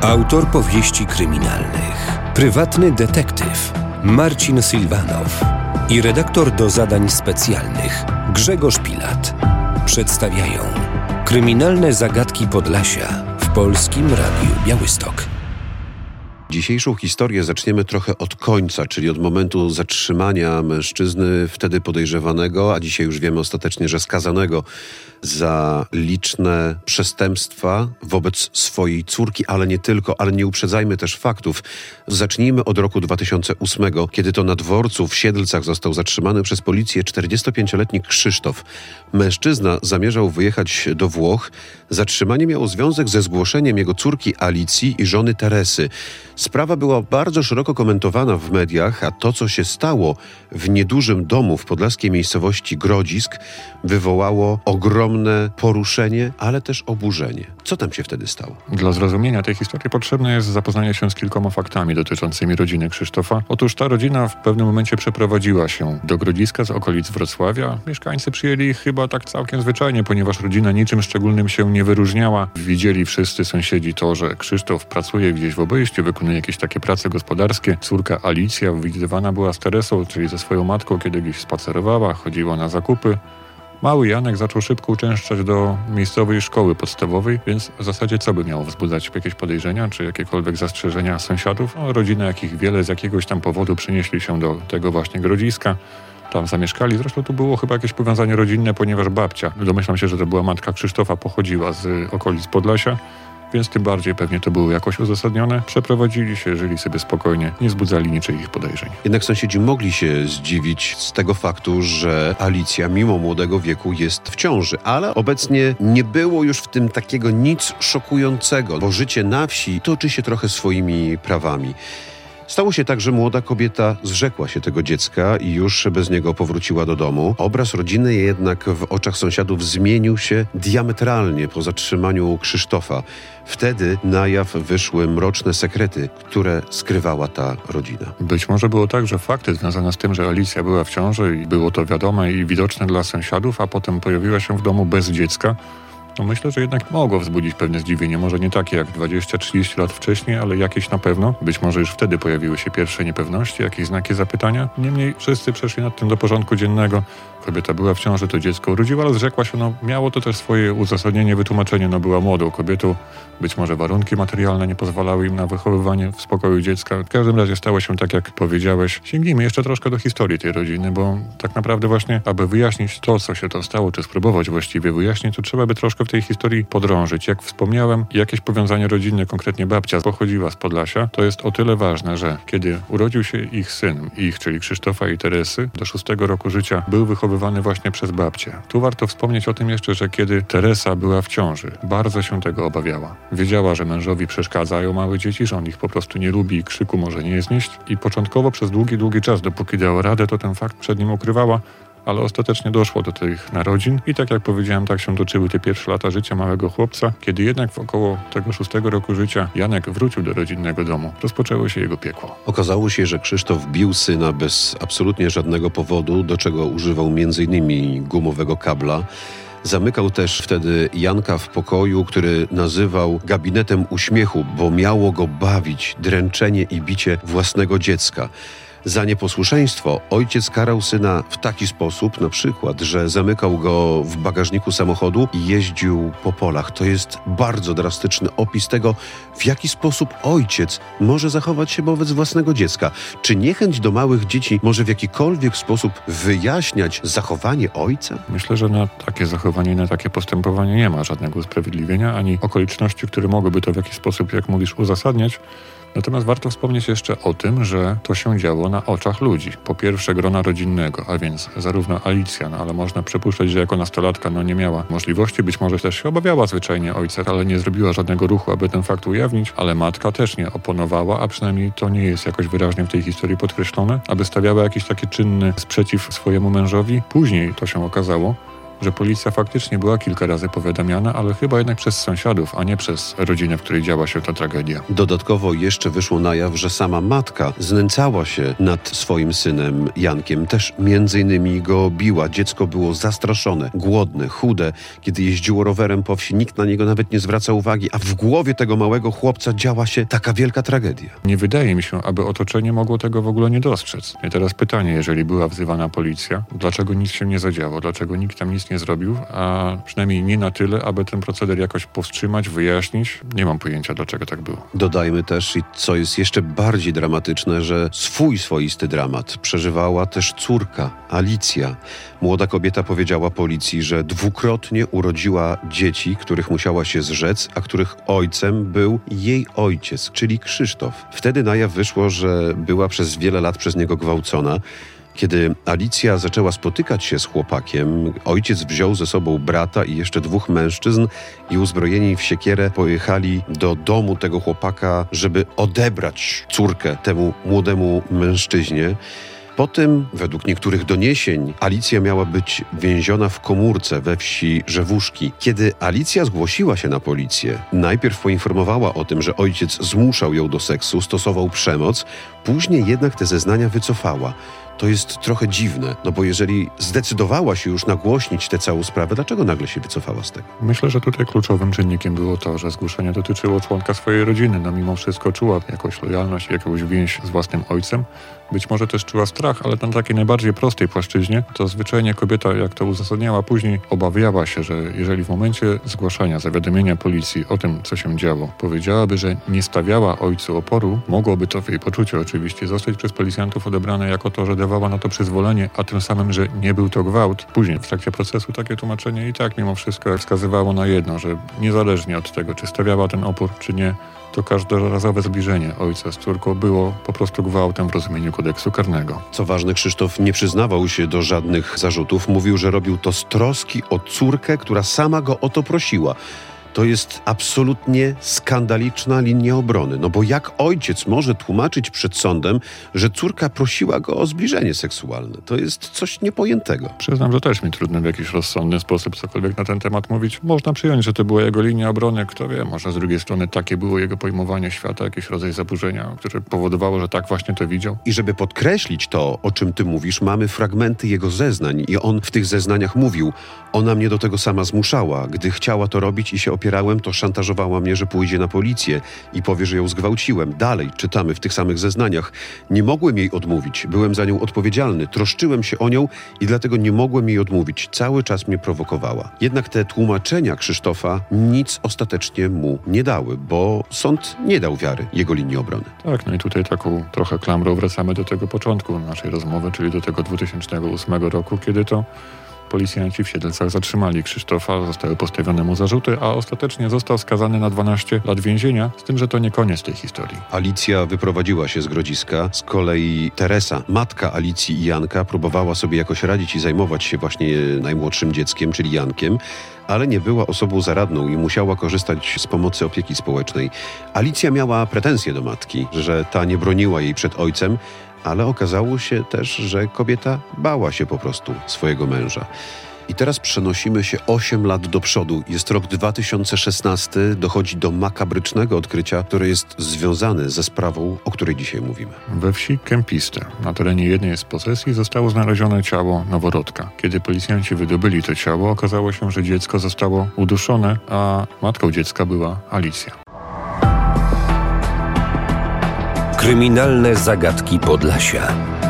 Autor powieści kryminalnych, prywatny detektyw Marcin Sylwanow i redaktor do zadań specjalnych Grzegorz Pilat przedstawiają Kryminalne zagadki Podlasia w Polskim Radiu Białystok. Dzisiejszą historię zaczniemy trochę od końca, czyli od momentu zatrzymania mężczyzny, wtedy podejrzewanego, a dzisiaj już wiemy ostatecznie, że skazanego za liczne przestępstwa wobec swojej córki, ale nie tylko, ale nie uprzedzajmy też faktów. Zacznijmy od roku 2008, kiedy to na dworcu w Siedlcach został zatrzymany przez policję 45-letni Krzysztof. Mężczyzna zamierzał wyjechać do Włoch. Zatrzymanie miało związek ze zgłoszeniem jego córki Alicji i żony Teresy. Sprawa była bardzo szeroko komentowana w mediach, a to, co się stało w niedużym domu w podlaskiej miejscowości Grodzisk, wywołało ogromne poruszenie, ale też oburzenie. Co tam się wtedy stało? Dla zrozumienia tej historii potrzebne jest zapoznanie się z kilkoma faktami dotyczącymi rodziny Krzysztofa. Otóż ta rodzina w pewnym momencie przeprowadziła się do Grodziska z okolic Wrocławia. Mieszkańcy przyjęli ich chyba tak całkiem zwyczajnie, ponieważ rodzina niczym szczególnym się nie wyróżniała. Widzieli wszyscy sąsiedzi to, że Krzysztof pracuje gdzieś w obejściu, wykonuje jakieś takie prace gospodarskie. Córka Alicja widywana była z Teresą, czyli ze swoją matką, kiedy gdzieś spacerowała, chodziła na zakupy. Mały Janek zaczął szybko uczęszczać do miejscowej szkoły podstawowej, więc w zasadzie co by miało wzbudzać jakieś podejrzenia, czy jakiekolwiek zastrzeżenia sąsiadów? Rodzina, jakich wiele z jakiegoś tam powodu przenieśli się do tego właśnie Grodziska. Tam zamieszkali. Zresztą tu było chyba jakieś powiązanie rodzinne, ponieważ babcia, domyślam się, że to była matka Krzysztofa, pochodziła z okolic Podlasia, więc tym bardziej pewnie to było jakoś uzasadnione. Przeprowadzili się, żyli sobie spokojnie, nie wzbudzali niczyich podejrzeń. Jednak sąsiedzi mogli się zdziwić z tego faktu, że Alicja mimo młodego wieku jest w ciąży, ale obecnie nie było już w tym takiego nic szokującego, bo życie na wsi toczy się trochę swoimi prawami. Stało się tak, że młoda kobieta zrzekła się tego dziecka i już bez niego powróciła do domu. Obraz rodziny jednak w oczach sąsiadów zmienił się diametralnie po zatrzymaniu Krzysztofa. Wtedy na jaw wyszły mroczne sekrety, które skrywała ta rodzina. Być może było tak, że fakty związane z tym, że Alicja była w ciąży i było to wiadome i widoczne dla sąsiadów, a potem pojawiła się w domu bez dziecka, no myślę, że jednak mogło wzbudzić pewne zdziwienie. Może nie takie jak 20-30 lat wcześniej, ale jakieś na pewno. Być może już wtedy pojawiły się pierwsze niepewności, jakieś znaki zapytania. Niemniej wszyscy przeszli nad tym do porządku dziennego. Kobieta była w ciąży, to dziecko urodziła, ale zrzekła się. Miało to też swoje uzasadnienie, wytłumaczenie. Była młodą kobietą. Być może warunki materialne nie pozwalały im na wychowywanie w spokoju dziecka. W każdym razie stało się tak, jak powiedziałeś. Sięgnijmy jeszcze troszkę do historii tej rodziny, bo tak naprawdę właśnie, aby wyjaśnić to, co się to stało, czy spróbować właściwie wyjaśnić, to trzeba by troszkę w tej historii podrążyć. Jak wspomniałem, jakieś powiązanie rodzinne, konkretnie babcia pochodziła z Podlasia. To jest o tyle ważne, że kiedy urodził się ich syn, czyli Krzysztofa i Teresy, do 6 roku życia był wychowywany właśnie przez babcię. Tu warto wspomnieć o tym jeszcze, że kiedy Teresa była w ciąży, bardzo się tego obawiała. Wiedziała, że mężowi przeszkadzają małe dzieci, że on ich po prostu nie lubi i krzyku może nie znieść. I początkowo przez długi czas, dopóki dała radę, to ten fakt przed nim ukrywała, ale ostatecznie doszło do tych narodzin i tak jak powiedziałem, tak się toczyły te pierwsze lata życia małego chłopca. Kiedy jednak w około tego 6 roku życia Janek wrócił do rodzinnego domu, rozpoczęło się jego piekło. Okazało się, że Krzysztof bił syna bez absolutnie żadnego powodu, do czego używał m.in. gumowego kabla. Zamykał też wtedy Janka w pokoju, który nazywał gabinetem uśmiechu, bo miało go bawić dręczenie i bicie własnego dziecka. Za nieposłuszeństwo ojciec karał syna w taki sposób, na przykład, że zamykał go w bagażniku samochodu i jeździł po polach. To jest bardzo drastyczny opis tego, w jaki sposób ojciec może zachować się wobec własnego dziecka. Czy niechęć do małych dzieci może w jakikolwiek sposób wyjaśniać zachowanie ojca? Myślę, że na takie zachowanie, na takie postępowanie nie ma żadnego usprawiedliwienia, ani okoliczności, które mogłyby to w jakiś sposób, jak mówisz, uzasadniać. Natomiast warto wspomnieć jeszcze o tym, że to się działo na oczach ludzi. Po pierwsze grona rodzinnego, a więc zarówno Alicja, ale można przypuszczać, że jako nastolatka nie miała możliwości, być może też się obawiała zwyczajnie ojca, ale nie zrobiła żadnego ruchu, aby ten fakt ujawnić, ale matka też nie oponowała, a przynajmniej to nie jest jakoś wyraźnie w tej historii podkreślone, aby stawiała jakiś taki czynny sprzeciw swojemu mężowi. Później to się okazało, że policja faktycznie była kilka razy powiadamiana, ale chyba jednak przez sąsiadów, a nie przez rodzinę, w której działa się ta tragedia. Dodatkowo jeszcze wyszło na jaw, że sama matka znęcała się nad swoim synem Jankiem. Też między innymi go biła. Dziecko było zastraszone, głodne, chude. Kiedy jeździło rowerem po wsi, nikt na niego nawet nie zwraca uwagi, a w głowie tego małego chłopca działa się taka wielka tragedia. Nie wydaje mi się, aby otoczenie mogło tego w ogóle nie dostrzec. I teraz pytanie, jeżeli była wzywana policja, dlaczego nic się nie zadziało, dlaczego nikt tam nic nie zrobił, a przynajmniej nie na tyle, aby ten proceder jakoś powstrzymać, wyjaśnić. Nie mam pojęcia, dlaczego tak było. Dodajmy też, i co jest jeszcze bardziej dramatyczne, że swoisty dramat przeżywała też córka, Alicja. Młoda kobieta powiedziała policji, że dwukrotnie urodziła dzieci, których musiała się zrzec, a których ojcem był jej ojciec, czyli Krzysztof. Wtedy na jaw wyszło, że była przez wiele lat przez niego gwałcona. Kiedy Alicja zaczęła spotykać się z chłopakiem, ojciec wziął ze sobą brata i jeszcze 2 mężczyzn i uzbrojeni w siekierę pojechali do domu tego chłopaka, żeby odebrać córkę temu młodemu mężczyźnie. Potem, według niektórych doniesień, Alicja miała być więziona w komórce we wsi Rzewuszki. Kiedy Alicja zgłosiła się na policję, najpierw poinformowała o tym, że ojciec zmuszał ją do seksu, stosował przemoc, później jednak te zeznania wycofała. To jest trochę dziwne, no bo jeżeli zdecydowała się już nagłośnić tę całą sprawę, dlaczego nagle się wycofała z tego? Myślę, że tutaj kluczowym czynnikiem było to, że zgłoszenie dotyczyło członka swojej rodziny. No mimo wszystko czuła jakąś lojalność, jakąś więź z własnym ojcem. Być może też czuła strach, ale na takiej najbardziej prostej płaszczyźnie to zwyczajnie kobieta, jak to uzasadniała później, obawiała się, że jeżeli w momencie zgłaszania, zawiadomienia policji o tym, co się działo, powiedziałaby, że nie stawiała ojcu oporu, mogłoby to w jej poczuciu oczywiście zostać przez policjantów odebrane jako to, że dawała na to przyzwolenie, a tym samym, że nie był to gwałt. Później w trakcie procesu takie tłumaczenie i tak mimo wszystko wskazywało na jedno, że niezależnie od tego, czy stawiała ten opór, czy nie, to każdorazowe zbliżenie ojca z córką było po prostu gwałtem w rozumieniu kodeksu karnego. Co ważne, Krzysztof nie przyznawał się do żadnych zarzutów. Mówił, że robił to z troski o córkę, która sama go o to prosiła. To jest absolutnie skandaliczna linia obrony. No bo jak ojciec może tłumaczyć przed sądem, że córka prosiła go o zbliżenie seksualne? To jest coś niepojętego. Przyznam, że też mi trudno w jakiś rozsądny sposób cokolwiek na ten temat mówić. Można przyjąć, że to była jego linia obrony. Kto wie, może z drugiej strony takie było jego pojmowanie świata, jakiś rodzaj zaburzenia, które powodowało, że tak właśnie to widział. I żeby podkreślić to, o czym ty mówisz, mamy fragmenty jego zeznań i on w tych zeznaniach mówił: ona mnie do tego sama zmuszała. Gdy chciała to robić i się opierałem, to szantażowała mnie, że pójdzie na policję i powie, że ją zgwałciłem. Dalej czytamy w tych samych zeznaniach. Nie mogłem jej odmówić. Byłem za nią odpowiedzialny. Troszczyłem się o nią i dlatego nie mogłem jej odmówić. Cały czas mnie prowokowała. Jednak te tłumaczenia Krzysztofa nic ostatecznie mu nie dały, bo sąd nie dał wiary jego linii obrony. Tak, no i tutaj taką trochę klamrą wracamy do tego początku naszej rozmowy, czyli do tego 2008 roku, kiedy to policjanci w Siedlcach zatrzymali Krzysztofa, zostały postawione mu zarzuty, a ostatecznie został skazany na 12 lat więzienia, z tym, że to nie koniec tej historii. Alicja wyprowadziła się z Grodziska, z kolei Teresa, matka Alicji i Janka, próbowała sobie jakoś radzić i zajmować się właśnie najmłodszym dzieckiem, czyli Jankiem, ale nie była osobą zaradną i musiała korzystać z pomocy opieki społecznej. Alicja miała pretensje do matki, że ta nie broniła jej przed ojcem, ale okazało się też, że kobieta bała się po prostu swojego męża. I teraz przenosimy się 8 lat do przodu. Jest rok 2016, dochodzi do makabrycznego odkrycia, które jest związane ze sprawą, o której dzisiaj mówimy. We wsi Kępiste, na terenie jednej z posesji, zostało znalezione ciało noworodka. Kiedy policjanci wydobyli to ciało, okazało się, że dziecko zostało uduszone, a matką dziecka była Alicja. Kryminalne zagadki Podlasia.